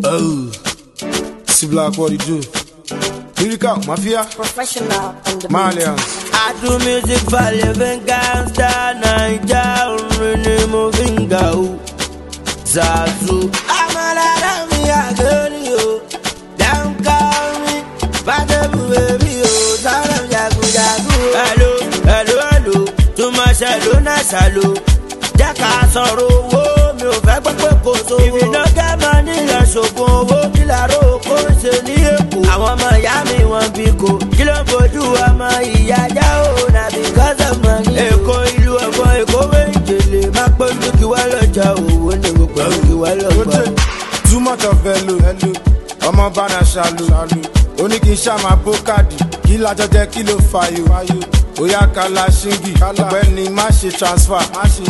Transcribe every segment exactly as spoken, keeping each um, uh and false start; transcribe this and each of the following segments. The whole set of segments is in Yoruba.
Oh, see black what you do. Lyrical mafia, professional and the Malians. I do music for living gangsta, Naija, only moving go. Zazu, I'm a lot of me, I go to you. Don't call me, but the baby, you. Salam Yagu Yagu. Hello, hello, hello. Too much hello, nice hello. Jaka sọ̀rọ̀ owó mi ò fẹ́ gbọ́gbọ́ kò sówó. If you no get money lọ ṣògùn owó kí làárọ̀ kó ń ṣe ní Èkó. Àwọn ọmọ ìyá mi wọ́n bí ko. Kí ló ń fojú ọmọ ìyá já o na because of money. Èkó ìlú ẹ̀gbọ́n Èkó wéjèlè máa pẹ́ mi kí wá lọ́jà owó ní gbogbo ẹ̀rù kí wá lọ́gbà. Too much of hello, hello. Ọmọ bánà ṣàlù, ó ní kí n ṣàmà bókàdì. Kí lájọ jẹ́ kí ló fàyò. Oya kala ṣingi, ọ̀gbẹ́ni má ṣe transfer.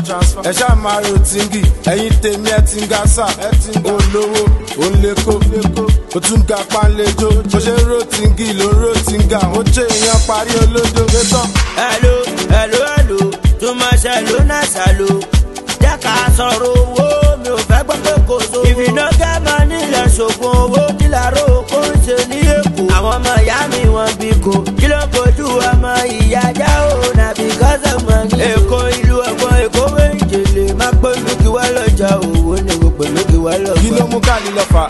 Ẹ ṣáà máa ro tíngì, ẹ̀yin tèmi ẹ ti ń ga sá. Olówó, òǹlẹ́kọ̀, ó tún ga pánlẹ́jọ́. Bó ṣe ro tíngì ló ro tíngà. Ó ṣe èèyàn parí olódo gbẹ́tàn. Hello, hello, hello, too much hello, nice hello. Jẹ́ ká sọ̀rọ̀ owó, mi ò fẹ́ gbọ́ pé kò sówó. If you no get money lọ ṣògùn owó, kí làárọ̀ kó ń ṣe ní Èkó. Àwọn ọmọ ìyá mi wọ́n bí ko, kí ló ń fojú ọmọ ìyá já o na because of money. Èkó ìlú ẹ̀gbọ́n Èkó wéjèlè máa pẹ́ mi kí wá lọ́jà owó ní gbogbo mi kí wá lọ́gbà. Kí ló mú ká ní lọ́fà?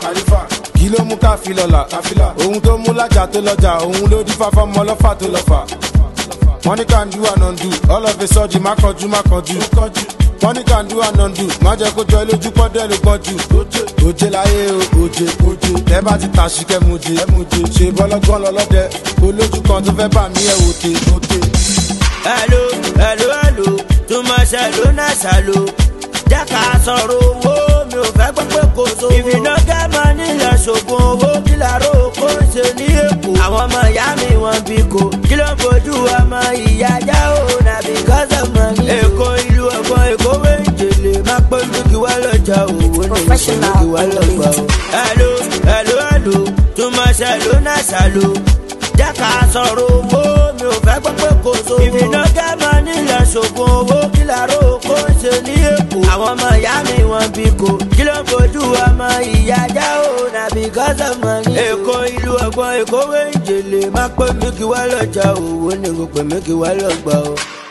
Kí ló mú ká fi lọ́la? Ohun tó mú lájà tó lọ́jà, òun ló dífá fọ́mọ lọ́fà tó lọ́fà. Money can do and undo, all of a sudden má kọjú má kọjú. Money can do and undo, má jẹ́ kó jọ lójú pọ́dẹ́ ló pọ́jú. Òjè láyé o, òjè, òjè. Tẹ́ bá ti tàn sí kẹ́ muje, ṣe bọ́lọ́gbọ́n lọ́lọ́dẹ. Olójú kan tó fẹ́ bà mí ẹ̀ wòte, wòte. Hello, hello, hello, too much hello, nice hello. Jẹ́ ká sọ̀rọ̀ owó, mi ò fẹ́ gbọ́ pé kò sówó. If you no get money lọ ṣògùn owó, kí làárọ̀ kó ń ṣe ní Èkó. Àwọn ọmọ ìyá mi wọ́n bí ko, kí ló ń fojú ọmọ ìyá já o na because of money. Èkó ìlú ẹ̀gbọ́n Èkó wéjèlè máa pẹ́ mi kí wá lọ́jà owó ní gbogbo kí wá lọ́gbà o. Hello, hello, hello, too much hello, nice hello. Jẹ́ ká sọ̀rọ̀ owó, mi ò fẹ́ gbọ́ pé kò sówó. If you no get money lọ ṣògùn owó, kí làárọ̀ kó ń ṣe ní Èkó. Àwọn ọmọ ìyá mi wọ́n bí ko, kí ló ń fojú ọmọ ìyá já o na because of money. Èkó ìlú ẹ̀gbọ́n Èkó wéjèlè máa pẹ́ mi kí wá lọ́jà owó ní gbogbo mi kí wá lọ́gbà o.